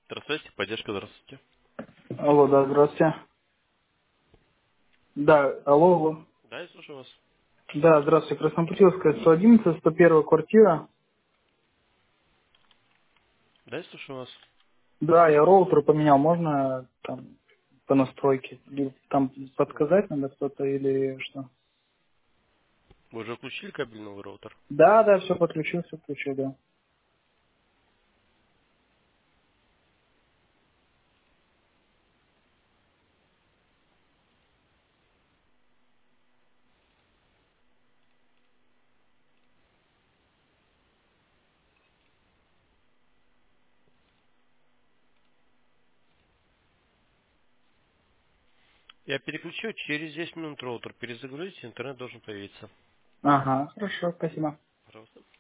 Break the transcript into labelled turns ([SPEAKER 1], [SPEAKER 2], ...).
[SPEAKER 1] Здравствуйте, поддержка, здравствуйте.
[SPEAKER 2] Алло, да, здравствуйте. Да, алло, алло.
[SPEAKER 1] Да, я слушаю вас.
[SPEAKER 2] Да, здравствуйте, Краснопутиловская, 111, 101 квартира.
[SPEAKER 1] Да, я слушаю вас.
[SPEAKER 2] Да, я роутер поменял, можно там по настройке? Или там подсказать надо кто-то или что?
[SPEAKER 1] Вы уже включили кабельный роутер?
[SPEAKER 2] Да, да, все подключил, да.
[SPEAKER 1] Я переключу, через 10 минут роутер перезагрузите, интернет должен появиться.
[SPEAKER 2] Ага, хорошо, спасибо.
[SPEAKER 1] Пожалуйста.